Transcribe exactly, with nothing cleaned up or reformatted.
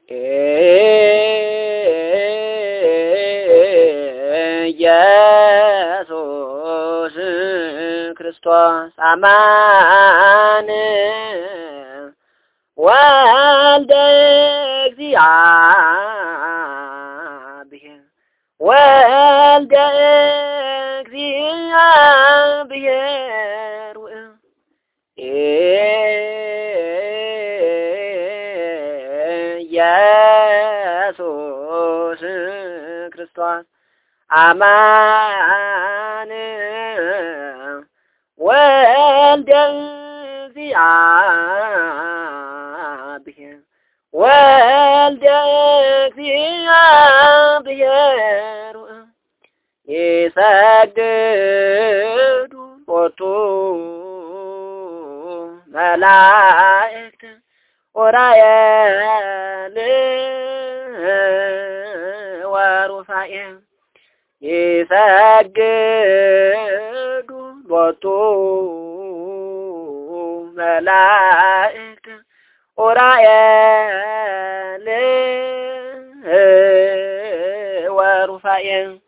ኢየሱስ ክርስቶስ አማን ወልደ እግዚአብሔር ወልደ እግዚአብሔር ኢየሱስ ክርስቶስ አማን ወልደ እግዚአብሔር ወልደ እግዚአብሔር ይሰግዱ ሎቱ መላእክት ዑራኤል ወሩፋኤል ይሰግዱ ሎቱ መላእክት ዑራኤል ወሩፋኤል